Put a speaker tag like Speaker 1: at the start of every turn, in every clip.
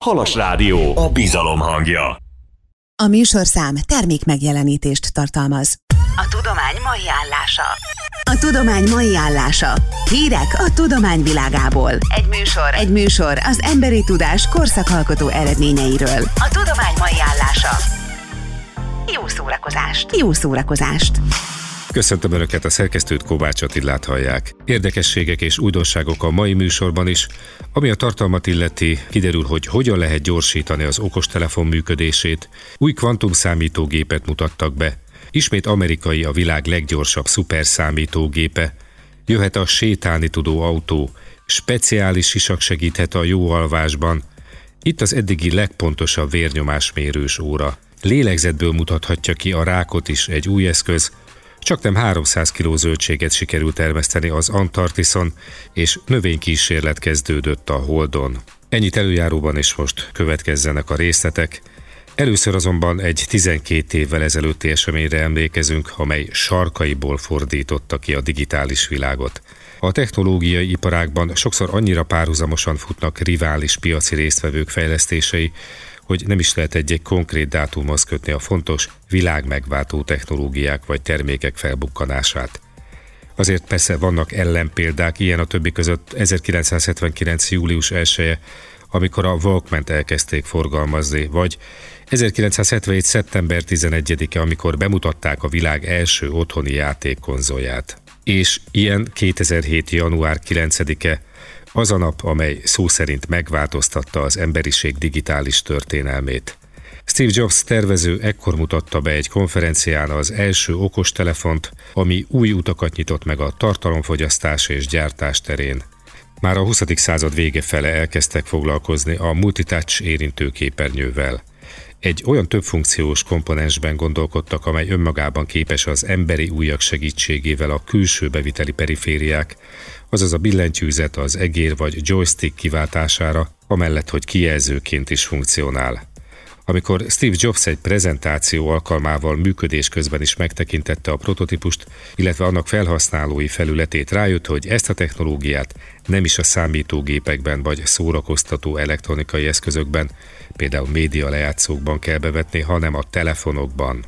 Speaker 1: Halas Rádió, a bizalom hangja.
Speaker 2: A műsorszám termékmegjelenítést tartalmaz.
Speaker 3: A tudomány mai állása.
Speaker 2: A tudomány mai állása. Hírek a tudomány világából.
Speaker 3: Egy műsor
Speaker 2: az emberi tudás korszakalkotó eredményeiről.
Speaker 3: A tudomány mai állása. Jó szórakozást!
Speaker 4: Köszöntöm Önöket, a szerkesztőt, Kovács Attilát hallják. Érdekességek és újdonságok a mai műsorban is. Ami a tartalmat illeti, kiderül, hogy hogyan lehet gyorsítani az okostelefon működését. Új kvantumszámítógépet mutattak be. Ismét amerikai a világ leggyorsabb szuperszámítógépe. Jöhet a sétálni tudó autó. Speciális sisak segíthet a jó alvásban. Itt az eddigi legpontosabb vérnyomásmérős óra. Lélegzetből mutathatja ki a rákot is egy új eszköz. Csaknem 300 kg zöldséget sikerült termeszteni az Antarktiszon, és növénykísérlet kezdődött a Holdon. Ennyit előjáróban, és most következzenek a részletek. Először azonban egy 12 évvel ezelőtti eseményre emlékezünk, amely sarkaiból fordította ki a digitális világot. A technológiai iparágban sokszor annyira párhuzamosan futnak rivális piaci résztvevők fejlesztései, hogy nem is lehet egy konkrét dátumhoz kötni a fontos, világmegváltó technológiák vagy termékek felbukkanását. Azért persze vannak ellenpéldák, ilyen a többi között 1979. július 1-e, amikor a Walkman-t elkezdték forgalmazni, vagy 1977. szeptember 11-e, amikor bemutatták a világ első otthoni játékkonzolját. És ilyen 2007. január 9-e, az a nap, amely szó szerint megváltoztatta az emberiség digitális történelmét. Steve Jobs tervező ekkor mutatta be egy konferencián az első okostelefont, ami új utakat nyitott meg a tartalomfogyasztás és gyártás terén. Már a 20. század vége fele elkezdtek foglalkozni a multitouch érintőképernyővel. Egy olyan többfunkciós komponensben gondolkodtak, amely önmagában képes az emberi ujjak segítségével a külső beviteli perifériák, azaz a billentyűzet, az egér vagy joystick kiváltására, amellett, hogy kijelzőként is funkcionál. Amikor Steve Jobs egy prezentáció alkalmával működés közben is megtekintette a prototípust, illetve annak felhasználói felületét, rájött, hogy ezt a technológiát nem is a számítógépekben vagy szórakoztató elektronikai eszközökben, például média lejátszókban kell bevetni, hanem a telefonokban.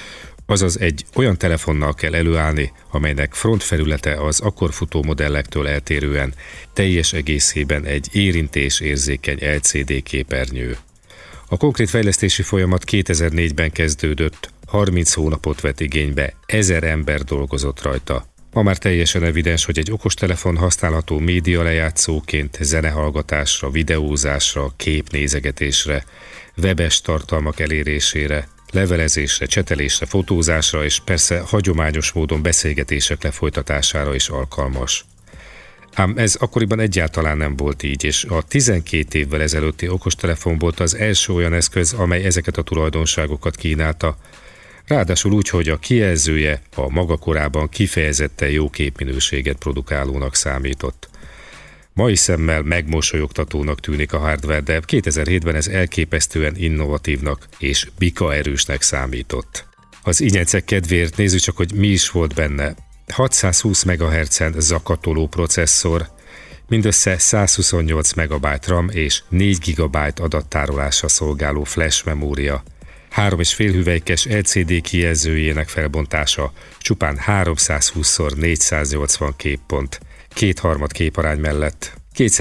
Speaker 4: Azaz egy olyan telefonnal kell előállni, amelynek frontfelülete az akkor futó modellektől eltérően teljes egészében egy érintésérzékeny LCD képernyő. A konkrét fejlesztési folyamat 2004-ben kezdődött, 30 hónapot vett igénybe, 1000 ember dolgozott rajta. Ma már teljesen evidens, hogy egy okostelefon használható média lejátszóként zenehallgatásra, videózásra, képnézegetésre, webes tartalmak elérésére, levelezésre, csetelésre, fotózásra és persze hagyományos módon beszélgetések lefolytatására is alkalmas. Ám ez akkoriban egyáltalán nem volt így, és a 12 évvel ezelőtti okostelefon volt az első olyan eszköz, amely ezeket a tulajdonságokat kínálta, ráadásul úgy, hogy a kijelzője a maga korában kifejezetten jó képminőséget produkálónak számított. Mai szemmel megmosolyogtatónak tűnik a hardware, de 2007-ben ez elképesztően innovatívnak és bikaerősnek számított. Az ingyencek kedvéért nézzük csak, hogy mi is volt benne. 620 MHz-en zakatoló processzor, mindössze 128 MB RAM és 4 GB adattárolásra szolgáló flash memória, 3,5 hüvelykes LCD kijelzőjének felbontása csupán 320x480 képpont, 2/3 képarány mellett,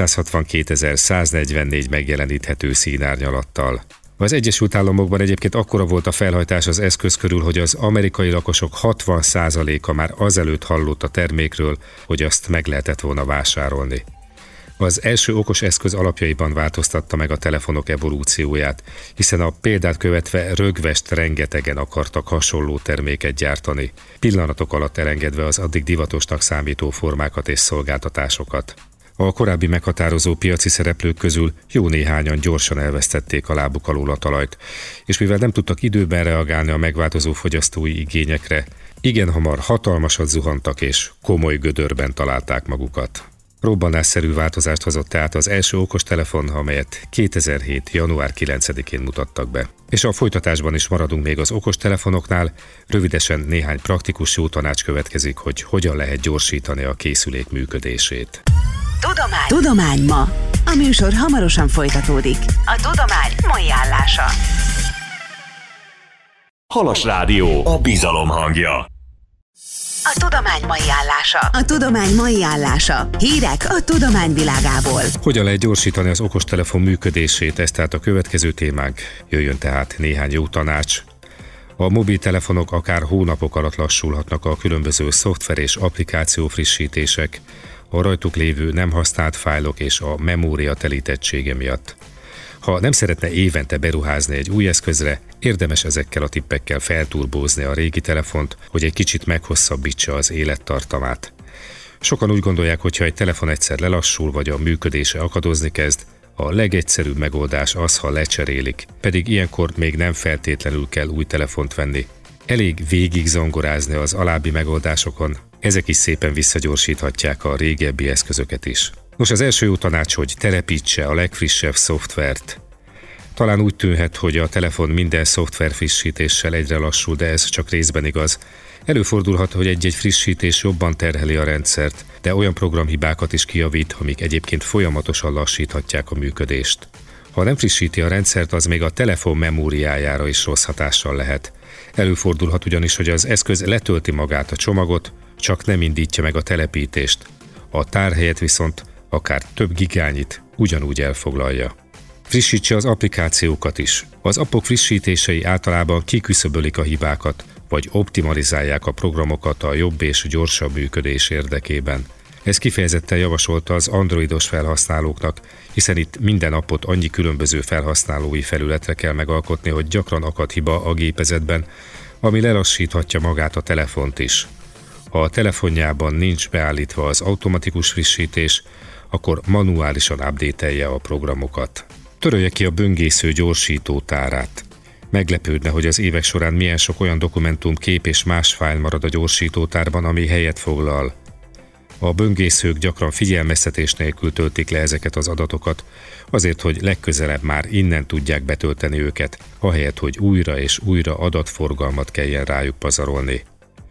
Speaker 4: 262.144 megjeleníthető színárnyalattal. Az Egyesült Államokban egyébként akkora volt a felhajtás az eszköz körül, hogy az amerikai lakosok 60%-a már azelőtt hallott a termékről, hogy azt meg lehetett volna vásárolni. Az első okos eszköz alapjaiban változtatta meg a telefonok evolúcióját, hiszen a példát követve rögvest rengetegen akartak hasonló terméket gyártani, pillanatok alatt elengedve az addig divatosnak számító formákat és szolgáltatásokat. A korábbi meghatározó piaci szereplők közül jó néhányan gyorsan elvesztették a lábuk alól a talajt, és mivel nem tudtak időben reagálni a megváltozó fogyasztói igényekre, igen hamar hatalmasat zuhantak és komoly gödörben találták magukat. Robbanásszerű változást hozott tehát az első okostelefon, amelyet 2007. január 9-én mutattak be. És a folytatásban is maradunk még az okostelefonoknál, rövidesen néhány praktikus jó tanács következik, hogy hogyan lehet gyorsítani a készülék működését.
Speaker 3: Tudomány ma.
Speaker 2: A műsor hamarosan folytatódik.
Speaker 3: A tudomány mai állása.
Speaker 1: Halas Rádió, a bizalom hangja.
Speaker 3: A tudomány mai állása.
Speaker 2: A tudomány mai állása. Hírek a tudomány világából.
Speaker 4: Hogyan lehet gyorsítani az okostelefon működését, ez tehát a következő témánk. Jöjjön tehát néhány jó tanács. A mobiltelefonok akár hónapok alatt lassulhatnak a különböző szoftver és applikáció frissítések, a rajtuk lévő nem használt fájlok és a memória telítettsége miatt. Ha nem szeretne évente beruházni egy új eszközre, érdemes ezekkel a tippekkel felturbózni a régi telefont, hogy egy kicsit meghosszabbítsa az élettartamát. Sokan úgy gondolják, hogy ha egy telefon egyszer lelassul vagy a működése akadozni kezd, a legegyszerűbb megoldás az, ha lecserélik, pedig ilyenkor még nem feltétlenül kell új telefont venni. Elég végig zongorázni az alábbi megoldásokon, ezek is szépen visszagyorsíthatják a régebbi eszközöket is. Nos, az első jó tanács, hogy telepítse a legfrissebb szoftvert. Talán úgy tűnhet, hogy a telefon minden szoftver frissítéssel egyre lassul, de ez csak részben igaz. Előfordulhat, hogy egy-egy frissítés jobban terheli a rendszert, de olyan programhibákat is kijavít, amik egyébként folyamatosan lassíthatják a működést. Ha nem frissíti a rendszert, az még a telefon memóriájára is rossz hatással lehet. Előfordulhat ugyanis, hogy az eszköz letölti magát a csomagot, csak nem indítja meg a telepítést. A tárhelyet viszont akár több gigányit ugyanúgy elfoglalja. Frissítse az applikációkat is. Az appok frissítései általában kiküszöbölik a hibákat, vagy optimalizálják a programokat a jobb és gyorsabb működés érdekében. Ez kifejezetten javasolta az androidos felhasználóknak, hiszen itt minden appot annyi különböző felhasználói felületre kell megalkotni, hogy gyakran akad hiba a gépezetben, ami lelassíthatja magát a telefont is. Ha a telefonjában nincs beállítva az automatikus frissítés, akkor manuálisan update-elje a programokat. Törölje ki a böngésző gyorsító tárát. Meglepődne, hogy az évek során milyen sok olyan dokumentum, kép és más fájl marad a gyorsítótárban, ami helyet foglal. A böngészők gyakran figyelmeztetés nélkül töltik le ezeket az adatokat, azért, hogy legközelebb már innen tudják betölteni őket, ahelyett, hogy újra és újra adatforgalmat kelljen rájuk pazarolni.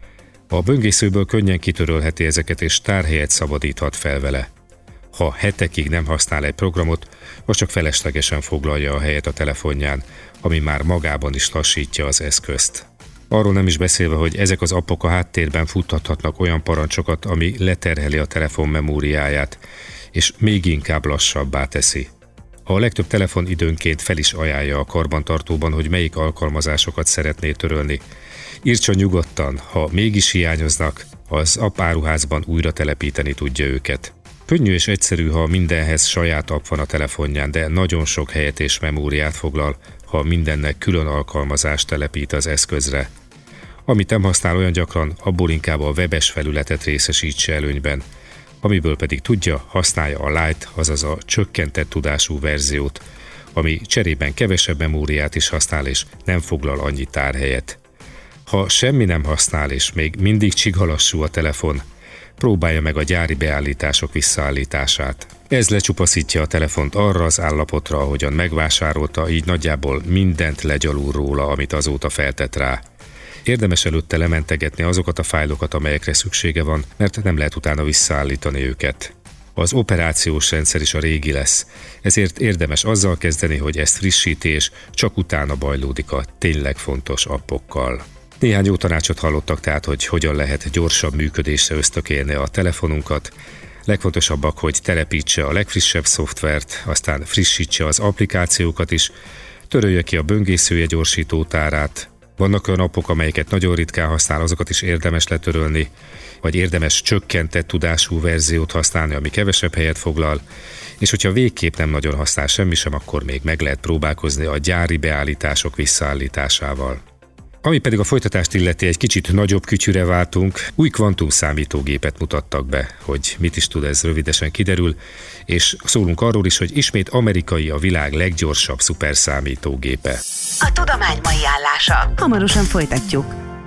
Speaker 4: A böngészőből könnyen kitörölheti ezeket és tárhelyet szabadíthat fel vele. Ha hetekig nem használ egy programot, az csak feleslegesen foglalja a helyet a telefonján, ami már magában is lassítja az eszközt. Arról nem is beszélve, hogy ezek az appok a háttérben futtathatnak olyan parancsokat, ami leterheli a telefon memóriáját, és még inkább lassabbá teszi. A legtöbb telefon időnként fel is ajánlja a karbantartóban, hogy melyik alkalmazásokat szeretné törölni. Írtson nyugodtan, ha mégis hiányoznak, az appáruházban újra telepíteni tudja őket. Könnyű és egyszerű, ha mindenhez saját app van a telefonján, de nagyon sok helyet és memóriát foglal, ha mindennek külön alkalmazást telepít az eszközre. Amit nem használ olyan gyakran, abból inkább a webes felületet részesítse előnyben, amiből pedig tudja, használja a Lite, azaz a csökkentett tudású verziót, ami cserében kevesebb memóriát is használ és nem foglal annyi tárhelyet. Ha semmi nem használ és még mindig csigalassú a telefon, próbálja meg a gyári beállítások visszaállítását. Ez lecsupaszítja a telefont arra az állapotra, ahogyan megvásárolta, így nagyjából mindent legyalul róla, amit azóta feltett rá. Érdemes előtte lementegetni azokat a fájlokat, amelyekre szüksége van, mert nem lehet utána visszaállítani őket. Az operációs rendszer is a régi lesz, ezért érdemes azzal kezdeni, hogy ezt frissíti, és csak utána bajlódik a tényleg fontos appokkal. Néhány jó tanácsot hallottak tehát, hogy hogyan lehet gyorsabb működésre ösztökélni a telefonunkat. Legfontosabbak, hogy telepítse a legfrissebb szoftvert, aztán frissítse az applikációkat is, törölje ki a böngészője gyorsító tárát. Vannak olyan appok, amelyeket nagyon ritkán használ, azokat is érdemes letörölni, vagy érdemes csökkentett tudású verziót használni, ami kevesebb helyet foglal, és hogyha végképp nem nagyon használ semmi sem, akkor még meg lehet próbálkozni a gyári beállítások visszaállításával. Ami pedig a folytatást illeti, egy kicsit nagyobb kütyűre váltunk, új kvantumszámítógépet mutattak be, hogy mit is tud, ez rövidesen kiderül, és szólunk arról is, hogy ismét amerikai a világ leggyorsabb szuperszámítógépe.
Speaker 3: A tudomány mai állása.
Speaker 2: Hamarosan folytatjuk.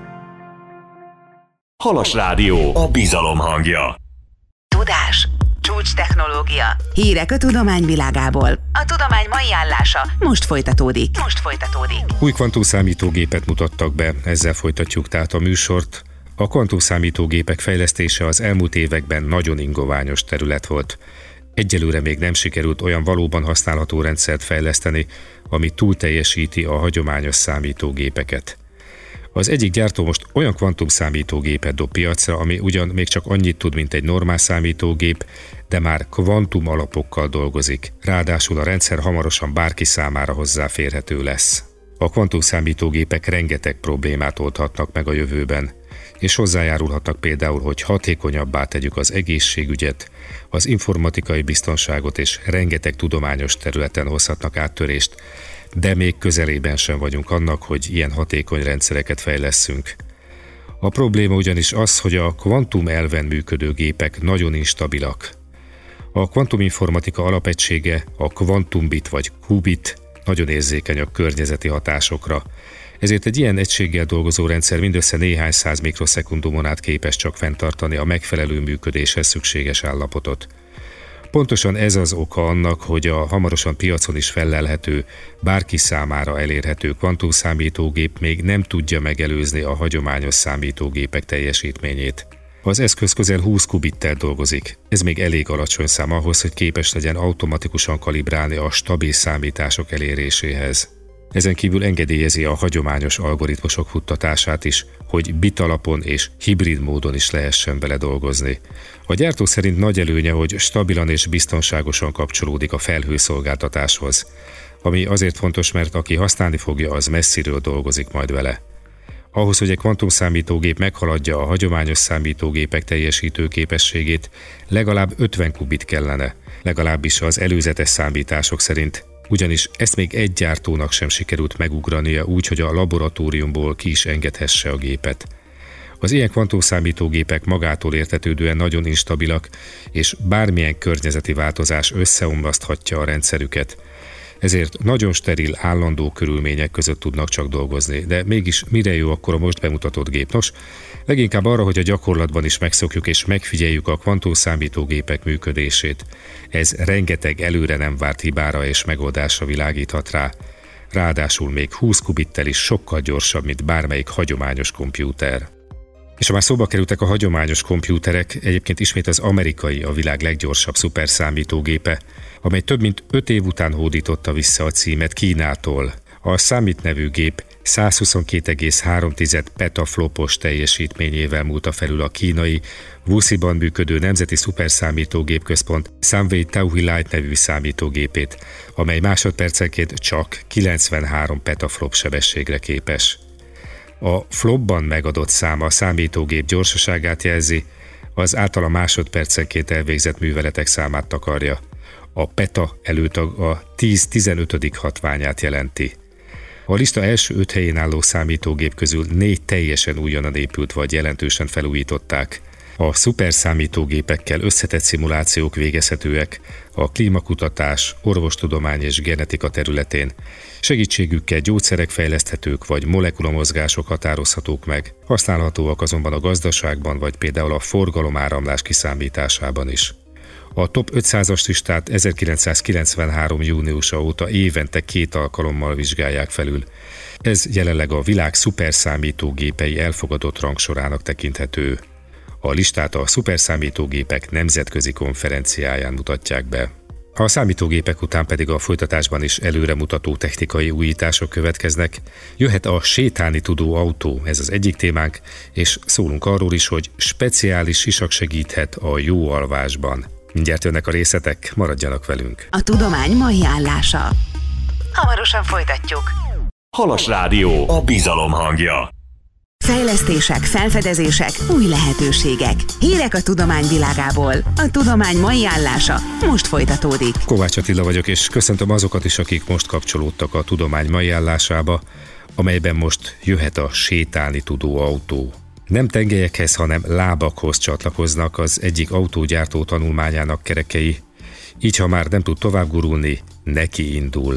Speaker 1: Halas Rádió, a bizalom hangja.
Speaker 3: Tudás, csúcs technológia.
Speaker 2: Hírek a tudomány világából.
Speaker 3: A tudomány mai állása.
Speaker 2: Most folytatódik.
Speaker 4: Új kvantumszámítógépet mutattak be, ezzel folytatjuk tehát a műsort. A kvantumszámítógépek fejlesztése az elmúlt években nagyon ingoványos terület volt. egyelőre még nem sikerült olyan valóban használható rendszert fejleszteni, ami túl teljesíti a hagyományos számítógépeket. Az egyik gyártó most olyan kvantumszámítógépet dob piacra, ami ugyan még csak annyit tud, mint egy normál számítógép, de már kvantum alapokkal dolgozik. Ráadásul a rendszer hamarosan bárki számára hozzáférhető lesz. A kvantumszámítógépek rengeteg problémát oldhatnak meg a jövőben, és hozzájárulhatnak például, hogy hatékonyabbá tegyük az egészségügyet, az informatikai biztonságot, és rengeteg tudományos területen hozhatnak áttörést, de még közelében sem vagyunk annak, hogy ilyen hatékony rendszereket fejlesszünk. A probléma ugyanis az, hogy a kvantum elven működő gépek nagyon instabilak. A kvantuminformatika alapegysége, a kvantumbit vagy qubit nagyon érzékeny a környezeti hatásokra, ezért egy ilyen egységgel dolgozó rendszer mindössze néhány száz mikroszekundumon át képes csak fenntartani a megfelelő működéshez szükséges állapotot. Pontosan ez az oka annak, hogy a hamarosan piacon is fellelhető, bárki számára elérhető kvantumszámítógép még nem tudja megelőzni a hagyományos számítógépek teljesítményét. Az eszköz közel 20 qubittel dolgozik. Ez még elég alacsony szám ahhoz, hogy képes legyen automatikusan kalibrálni a stabil számítások eléréséhez. Ezen kívül engedélyezi a hagyományos algoritmusok futtatását is, hogy bit alapon és hibrid módon is lehessen vele dolgozni. A gyártó szerint nagy előnye, hogy stabilan és biztonságosan kapcsolódik a felhőszolgáltatáshoz, ami azért fontos, mert aki használni fogja, az messziről dolgozik majd vele. Ahhoz, hogy egy kvantumszámítógép meghaladja a hagyományos számítógépek teljesítő képességét, legalább 50 qubit kellene, legalábbis az előzetes számítások szerint, ugyanis ezt még egy gyártónak sem sikerült megugrania úgy, hogy a laboratóriumból ki is engedhesse a gépet. Az ilyen kvantumszámítógépek magától értetődően nagyon instabilak, és bármilyen környezeti változás összeomlaszthatja a rendszerüket. Ezért nagyon steril, állandó körülmények között tudnak csak dolgozni. De mégis mire jó akkor a most bemutatott gép? Nos, leginkább arra, hogy a gyakorlatban is megszokjuk és megfigyeljük a kvantumszámítógépek működését. Ez rengeteg előre nem várt hibára és megoldásra világíthat rá. Ráadásul még 20 qubittel is sokkal gyorsabb, mint bármelyik hagyományos kompjúter. És ha már szóba kerültek a hagyományos kompjúterek, egyébként ismét az amerikai a világ leggyorsabb szuperszámítógépe, amely több mint 5 év után hódította vissza a címet Kínától. A Summit nevű gép 122,3 petaflopos teljesítményével múlta felül a kínai Wuxi-ban működő Nemzeti Szuperszámítógép Központ Sunway Tauhi Light nevű számítógépét, amely másodpercenként csak 93 petaflop sebességre képes. A flopban megadott szám a számítógép gyorsaságát jelzi, az általa másodpercenként elvégzett műveletek számát takarja. A peta előtag a 10-15. hatványát jelenti. A lista első 5 helyén álló számítógép közül 4 teljesen újonnan épült vagy jelentősen felújították. A szuperszámítógépekkel összetett szimulációk végezhetőek a klímakutatás, orvostudomány és genetika területén. Segítségükkel gyógyszerek fejleszthetők vagy molekulamozgások határozhatók meg, használhatóak azonban a gazdaságban vagy például a forgalomáramlás kiszámításában is. A top 500-as listát 1993. júniusa óta évente 2 alkalommal vizsgálják felül. Ez jelenleg a világ szuperszámítógépei elfogadott rangsorának tekinthető. A listát a szuperszámítógépek nemzetközi konferenciáján mutatják be. A számítógépek után pedig a folytatásban is előremutató technikai újítások következnek. Jöhet a sétálni tudó autó, ez az egyik témánk, és szólunk arról is, hogy speciális sisak segíthet a jó alvásban. Mindjárt jönnek a részletek, maradjanak velünk.
Speaker 2: A tudomány mai állása.
Speaker 3: Hamarosan folytatjuk.
Speaker 1: Halas Rádió, a bizalom hangja.
Speaker 2: Fejlesztések, felfedezések, új lehetőségek. Hírek a tudomány világából. A tudomány mai állása most folytatódik.
Speaker 4: Kovács Attila vagyok, és köszöntöm azokat is, akik most kapcsolódtak a tudomány mai állásába, amelyben most jöhet a sétálni tudó autó. Nem tengelyekhez, hanem lábakhoz csatlakoznak az egyik autógyártó tanulmányának kerekei, így ha már nem tud tovább gurulni, neki indul.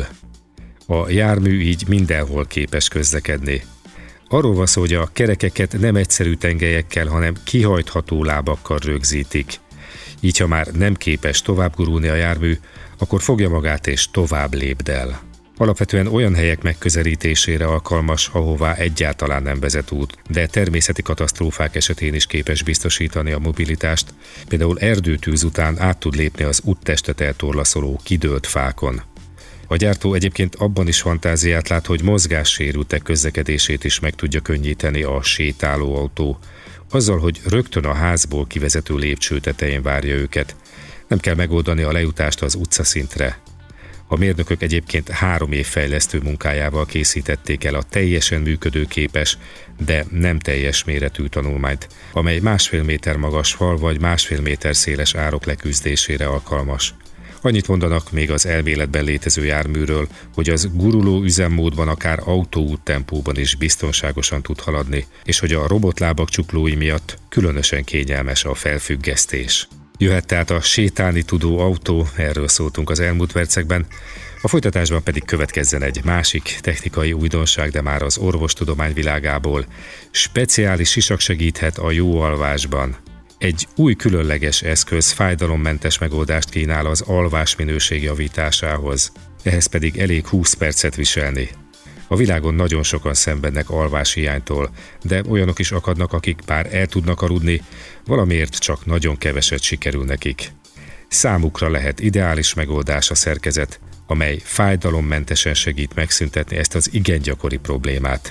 Speaker 4: A jármű így mindenhol képes közlekedni. Arról van szó, hogy a kerekeket nem egyszerű tengelyekkel, hanem kihajtható lábakkal rögzítik. Így ha már nem képes tovább gurulni a jármű, akkor fogja magát és tovább lépdel. Alapvetően olyan helyek megközelítésére alkalmas, ahová egyáltalán nem vezet út, de természeti katasztrófák esetén is képes biztosítani a mobilitást, például erdőtűz után át tud lépni az úttestet eltorlaszoló kidőlt fákon. A gyártó egyébként abban is fantáziát lát, hogy mozgássérültek közlekedését is meg tudja könnyíteni a sétálóautó, azzal, hogy rögtön a házból kivezető lépcső tetején várja őket. Nem kell megoldani a lejutást az utcaszintre. A mérnökök egyébként 3 év fejlesztő munkájával készítették el a teljesen működőképes, de nem teljes méretű tanulmányt, amely 1,5 méter magas fal vagy 1,5 méter széles árok leküzdésére alkalmas. Annyit mondanak még az elméletben létező járműről, hogy az guruló üzemmódban akár autóút tempóban is biztonságosan tud haladni, és hogy a robotlábak csuklói miatt különösen kényelmes a felfüggesztés. Jöhet tehát a sétálni tudó autó, erről szóltunk az elmúlt percekben, a folytatásban pedig következzen egy másik technikai újdonság, de már az orvostudomány világából. Speciális sisak segíthet a jó alvásban. Egy új különleges eszköz fájdalommentes megoldást kínál az alvás minőség javításához. Ehhez pedig elég 20 percet viselni. A világon nagyon sokan szenvednek alváshiánytól, de olyanok is akadnak, akik bár el tudnak aludni, valamiért csak nagyon keveset sikerül nekik. Számukra lehet ideális megoldás a szerkezet, amely fájdalommentesen segít megszüntetni ezt az igen gyakori problémát.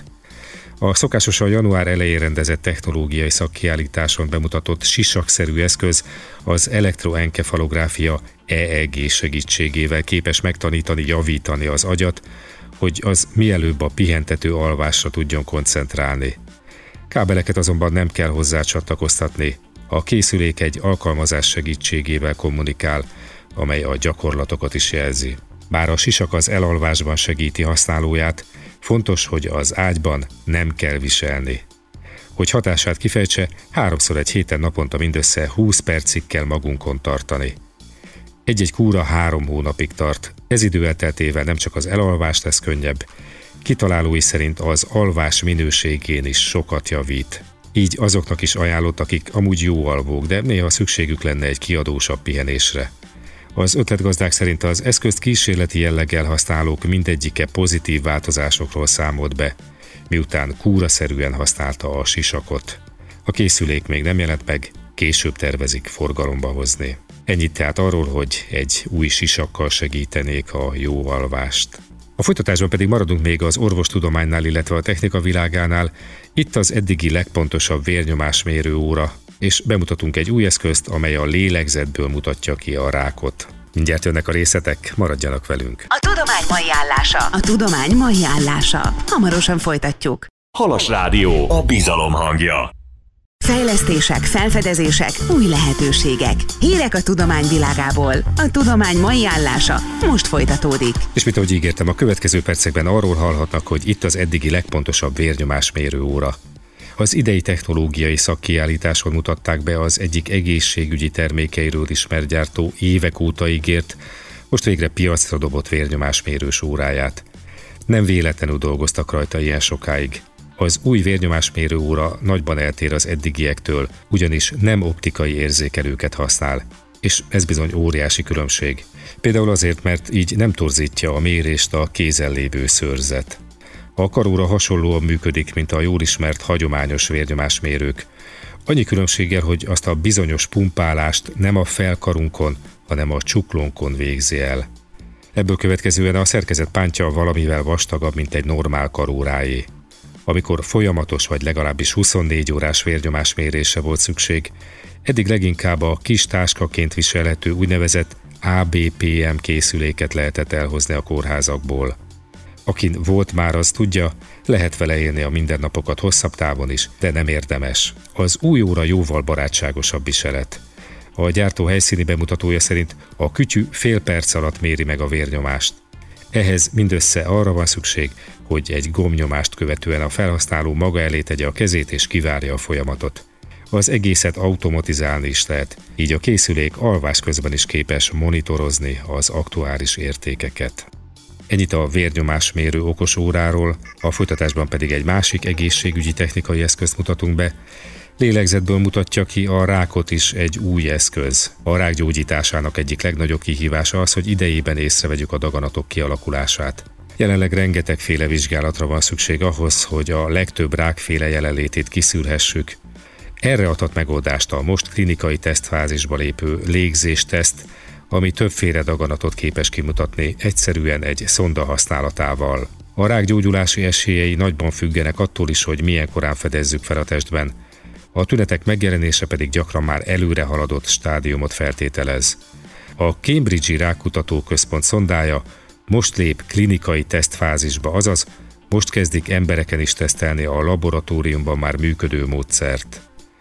Speaker 4: A szokásosan január elején rendezett technológiai szakkiállításon bemutatott sisakszerű eszköz az elektroenkefalográfia EEG segítségével képes megtanítani, javítani az agyat, hogy az mielőbb a pihentető alvásra tudjon koncentrálni. Kábeleket azonban nem kell hozzá csatlakoztatni. A készülék egy alkalmazás segítségével kommunikál, amely a gyakorlatokat is jelzi. Bár a sisak az elalvásban segíti használóját, fontos, hogy az ágyban nem kell viselni. Hogy hatását kifejtse, 3-szor egy héten naponta mindössze 20 percig kell magunkon tartani. Egy-egy kúra 3 hónapig tart, ez idő elteltével nem csak az elalvást tesz könnyebb, kitalálói szerint az alvás minőségén is sokat javít. Így azoknak is ajánlott, akik amúgy jó alvók, de néha szükségük lenne egy kiadósabb pihenésre. Az ötletgazdák szerint az eszközt kísérleti jelleggel használók mindegyike pozitív változásokról számolt be, miután kúraszerűen használta a sisakot. A készülék még nem jelent meg, később tervezik forgalomba hozni. Ennyit tehát arról, hogy egy új sisakkal segítenék a jó alvást. A folytatásban pedig maradunk még az orvostudománynál, illetve a technika világánál. Itt az eddigi legpontosabb vérnyomásmérő óra, és bemutatunk egy új eszközt, amely a lélegzetből mutatja ki a rákot. Mindjárt jönnek a részletek, maradjanak velünk.
Speaker 3: A tudomány mai állása.
Speaker 2: A tudomány mai állása. Hamarosan folytatjuk.
Speaker 1: Halas Rádió, a bizalom hangja.
Speaker 2: Fejlesztések, felfedezések, új lehetőségek. Hírek a tudomány világából. A tudomány mai állása most folytatódik.
Speaker 4: És mint ahogy ígértem, a következő percekben arról hallhatnak, hogy itt az eddigi legpontosabb vérnyomásmérő óra. Az idei technológiai szakkiállításon mutatták be az egyik egészségügyi termékeiről ismert gyártó évek óta ígért, most végre piacra dobott vérnyomásmérős óráját. Nem véletlenül dolgoztak rajta ilyen sokáig. Az új vérnyomásmérő óra nagyban eltér az eddigiektől, ugyanis nem optikai érzékelőket használ, és ez bizony óriási különbség. Például azért, mert így nem torzítja a mérést a kézen lévő szőrzet. A karóra hasonlóan működik, mint a jól ismert hagyományos vérnyomásmérők. Annyi különbséggel, hogy azt a bizonyos pumpálást nem a felkarunkon, hanem a csuklónkon végzi el. Ebből következően a szerkezet pántja valamivel vastagabb, mint egy normál karóráé. Amikor folyamatos vagy legalábbis 24 órás vérnyomásmérésre volt szükség, eddig leginkább a kis táskaként viselhető úgynevezett ABPM készüléket lehetett elhozni a kórházakból. Akin volt már, az tudja, lehet vele élni a mindennapokat hosszabb távon is, de nem érdemes. Az új óra jóval barátságosabb viselet. A gyártó helyszíni bemutatója szerint a kütyű fél perc alatt méri meg a vérnyomást. Ehhez mindössze arra van szükség, hogy egy gombnyomást követően a felhasználó maga elé tegye a kezét és kivárja a folyamatot. Az egészet automatizálni is lehet, így a készülék alvás közben is képes monitorozni az aktuális értékeket. Ennyit a vérnyomásmérő okos óráról, a folytatásban pedig egy másik egészségügyi technikai eszközt mutatunk be. Lélegzetből mutatja ki a rákot is egy új eszköz. A rák gyógyításának egyik legnagyobb kihívása az, hogy idejében észrevegyük a daganatok kialakulását. Jelenleg rengetegféle vizsgálatra van szükség ahhoz, hogy a legtöbb rákféle jelenlétét kiszűrhessük. Erre adhat megoldást a most klinikai tesztfázisba lépő légzésteszt, ami többféle daganatot képes kimutatni egyszerűen egy szonda használatával. A rák gyógyulási esélyei nagyban függenek attól is, hogy milyen korán fedezzük fel a testben. A tünetek megjelenése pedig gyakran már előre haladott stádiumot feltételez. A Cambridge-i Rákkutató Központ szondája most lép klinikai tesztfázisba, azaz most kezdik embereken is tesztelni a laboratóriumban már működő módszert.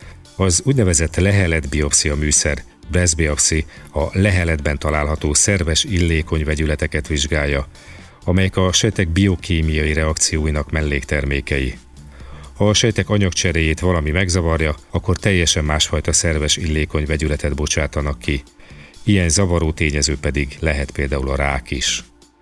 Speaker 4: Az úgynevezett leheletbiopszia műszer, breast biopsy, a leheletben található szerves illékony vegyületeket vizsgálja, amelyek a sejtek biokémiai reakcióinak melléktermékei. Ha a sejtek anyagcseréjét valami megzavarja, akkor teljesen másfajta szerves illékony vegyületet bocsátanak ki. Ilyen zavaró tényező pedig lehet például a rák is.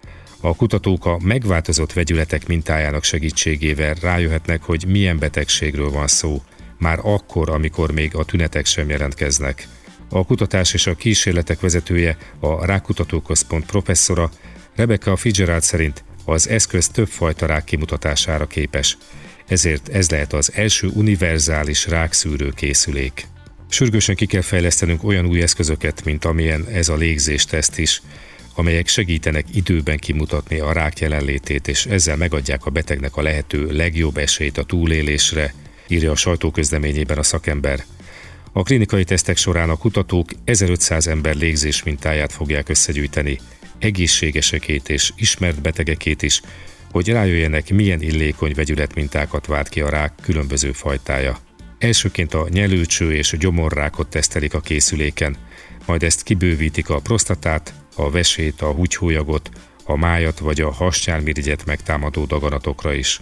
Speaker 4: A kutatók a megváltozott vegyületek mintájának segítségével rájöhetnek, hogy milyen betegségről van szó, már akkor, amikor még a tünetek sem jelentkeznek. A kutatás és a kísérletek vezetője, a Rákkutató Központ professzora, Rebecca Fitzgerald szerint az eszköz többfajta rák kimutatására képes, ezért ez lehet az első univerzális rákszűrő készülék. Sürgősen ki kell fejlesztenünk olyan új eszközöket, mint amilyen ez a légzésteszt is, amelyek segítenek időben kimutatni a rák jelenlétét, és ezzel megadják a betegnek a lehető legjobb esélyt a túlélésre, írja a sajtóközleményében a szakember. A klinikai tesztek során a kutatók 1500 ember légzés mintáját fogják összegyűjteni, egészségesekét és ismert betegekét is, hogy rájöjjenek, milyen illékony vegyületmintákat vált ki a rák különböző fajtája. Elsőként a nyelőcső és a gyomorrákot tesztelik a készüléken, majd ezt kibővítik a prostatát, a vesét, a húgyhólyagot, a májat vagy a hasnyálmirigyet megtámadó daganatokra is.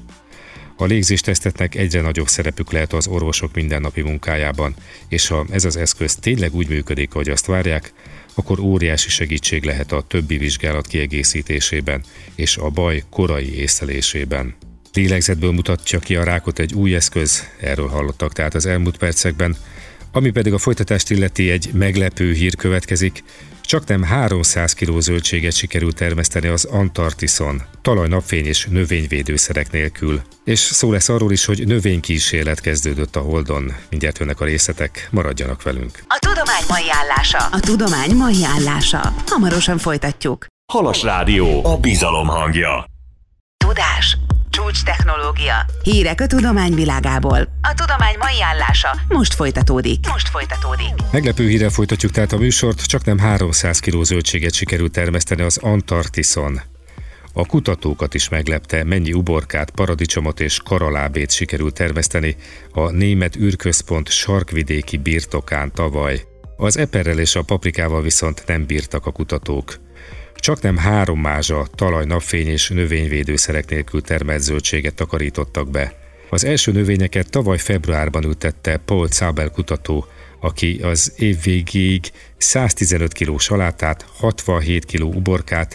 Speaker 4: A légzéstesztetnek egyre nagyobb szerepük lehet az orvosok mindennapi munkájában, és ha ez az eszköz tényleg úgy működik, ahogy azt várják, akkor óriási segítség lehet a többi vizsgálat kiegészítésében és a baj korai észlelésében. Lélegzetből mutatja ki a rákot egy új eszköz, erről hallottak tehát az elmúlt percekben, ami pedig a folytatást illeti, egy meglepő hír következik. Csaknem 300 kg zöldséget sikerült termeszteni az Antarktiszon, talaj, napfény és növényvédőszerek nélkül. És szó lesz arról is, hogy növénykísérlet kezdődött a Holdon. Mindjárt jönnek a részletek, maradjanak velünk.
Speaker 3: A tudomány mai állása.
Speaker 2: A tudomány mai állása. Hamarosan folytatjuk.
Speaker 1: Halas Rádió, a bizalom hangja.
Speaker 3: Tudás, csúcs technológia.
Speaker 2: Hírek a tudomány világából.
Speaker 3: A tudomány mai állása.
Speaker 2: Most folytatódik.
Speaker 4: Meglepő hírrel folytatjuk tehát a műsort, csaknem 300 kg zöldséget sikerült termeszteni az Antarktiszon. A kutatókat is meglepte, mennyi uborkát, paradicsomot és karalábét sikerült termeszteni a Német űrközpont sarkvidéki birtokán tavaly. Az eperrel és a paprikával viszont nem bírtak a kutatók. Csaknem 3 mázsa talaj, napfény és növényvédőszerek nélkül termelt zöldséget takarítottak be. Az első növényeket tavaly februárban ültette Paul Zabel kutató, aki az év végéig 115 kg salátát, 67 kg uborkát,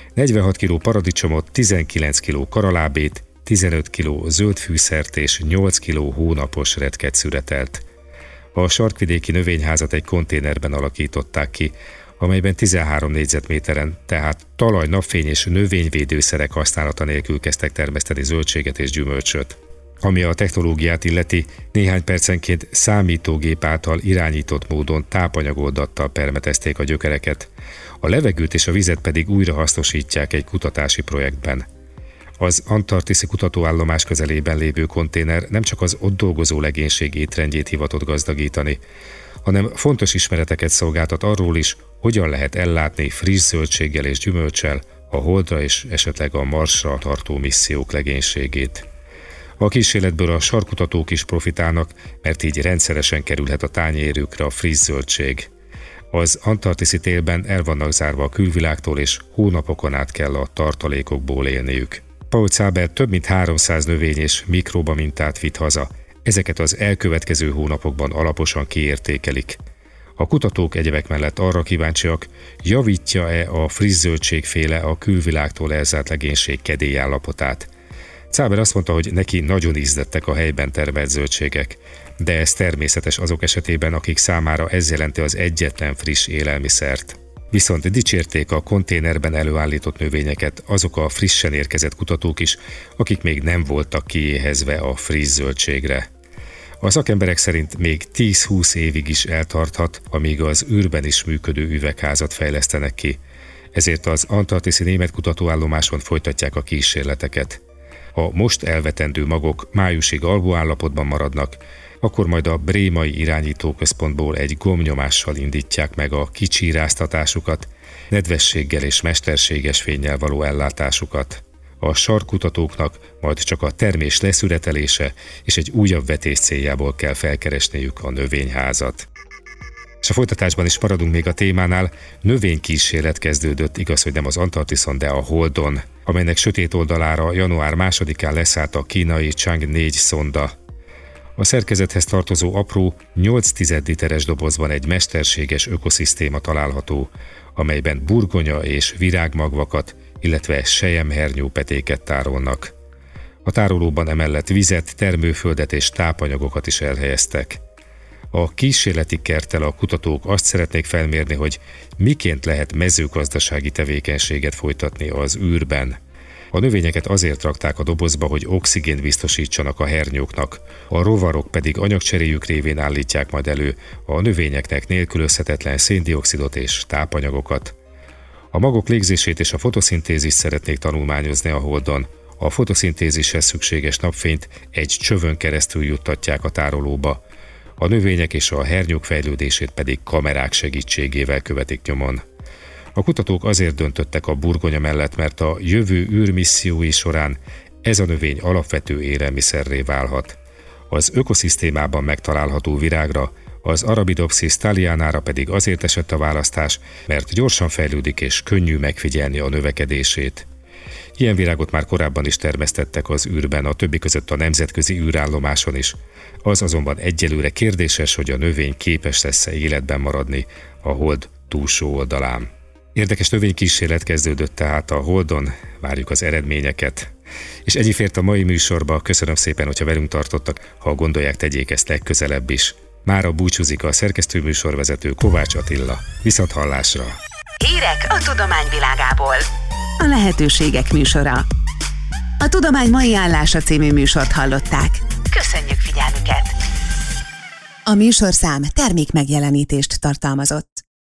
Speaker 4: 46 kg paradicsomot, 19 kg karalábét, 15 kg zöldfűszert és 8 kg hónapos retket szüretelt. A sarkvidéki növényházat egy konténerben alakították ki, amelyben 13 négyzetméteren, tehát talaj, napfény és növényvédőszerek használata nélkül kezdtek termeszteni zöldséget és gyümölcsöt. Ami a technológiát illeti, néhány percenként számítógép által irányított módon tápanyagoldattal permetezték a gyökereket, a levegőt és a vizet pedig újra hasznosítják egy kutatási projektben. Az antarktiszi kutatóállomás közelében lévő konténer nem csak az ott dolgozó legénység étrendjét hivatott gazdagítani, hanem fontos ismereteket szolgáltat arról is, hogyan lehet ellátni friss zöldséggel és gyümölccsel a Holdra és esetleg a Marsra tartó missziók legénységét. A kísérletből a sarkkutatók is profitálnak, mert így rendszeresen kerülhet a tányérükre a friss zöldség. Az antarktiszi télben el vannak zárva a külvilágtól, és hónapokon át kell a tartalékokból élniük. Paul Zabel több mint 300 növény és mikróba mintát vitt haza. Ezeket az elkövetkező hónapokban alaposan kiértékelik. A kutatók egyebek mellett arra kíváncsiak, javítja-e a friss zöldségféle a külvilágtól elzárt legénység kedélyállapotát. Zabel azt mondta, hogy neki nagyon ízdettek a helyben termelt zöldségek, de ez természetes azok esetében, akik számára ez jelenti az egyetlen friss élelmiszert. Viszont dicsérték a konténerben előállított növényeket azok a frissen érkezett kutatók is, akik még nem voltak kiéhezve a friss zöldségre. A szakemberek szerint még 10-20 évig is eltarthat, amíg az űrben is működő üvegházat fejlesztenek ki. Ezért az antarktiszi német kutatóállomáson folytatják a kísérleteket. A most elvetendő magok májusig alvóállapotban maradnak, akkor majd a brémai irányítóközpontból egy gombnyomással indítják meg a kicsíráztatásukat, nedvességgel és mesterséges fénnyel való ellátásukat. A sarkkutatóknak majd csak a termés leszüretelése és egy újabb vetés céljából kell felkeresniük a növényházat. És a folytatásban is maradunk még a témánál, növénykísérlet kezdődött, igaz, hogy nem az Antarktiszon, de a Holdon, amelynek sötét oldalára január 2-án leszállt a kínai Chang'e 4 szonda. A szerkezethez tartozó apró 8 literes dobozban egy mesterséges ökoszisztéma található, amelyben burgonya és virágmagvakat, illetve selyemhernyópetéket tárolnak. A tárolóban emellett vizet, termőföldet és tápanyagokat is elhelyeztek. A kísérleti kerttel a kutatók azt szeretnék felmérni, hogy miként lehet mezőgazdasági tevékenységet folytatni az űrben. A növényeket azért rakták a dobozba, hogy oxigént biztosítsanak a hernyóknak, a rovarok pedig anyagcseréjük révén állítják majd elő a növényeknek nélkülözhetetlen széndioxidot és tápanyagokat. A magok légzését és a fotoszintézist szeretnék tanulmányozni a Holdon. A fotoszintézishez szükséges napfényt egy csövön keresztül juttatják a tárolóba. A növények és a hernyók fejlődését pedig kamerák segítségével követik nyomon. A kutatók azért döntöttek a burgonya mellett, mert a jövő űrmissziói során ez a növény alapvető élelmiszerré válhat. Az ökoszisztémában megtalálható virágra, az Arabidopsis thalianára pedig azért esett a választás, mert gyorsan fejlődik és könnyű megfigyelni a növekedését. Ilyen virágot már korábban is termesztettek az űrben, a többi között a nemzetközi űrállomáson is. Az azonban egyelőre kérdéses, hogy a növény képes lesz-e életben maradni a Hold túlsó oldalán. Érdekes növénykísérlet kezdődött tehát a Holdon, várjuk az eredményeket. És ennyi fért a mai műsorba, köszönöm szépen, hogyha velünk tartottak, ha gondolják, tegyék ezt legközelebb is. Mára búcsúzik a szerkesztőműsorvezető Kovács Attila. Viszonthallásra!
Speaker 3: Hírek a tudomány világából.
Speaker 2: A lehetőségek műsora. A Tudomány mai állása című műsort hallották.
Speaker 3: Köszönjük figyelmüket!
Speaker 2: A műsorszám termékmegjelenítést tartalmazott.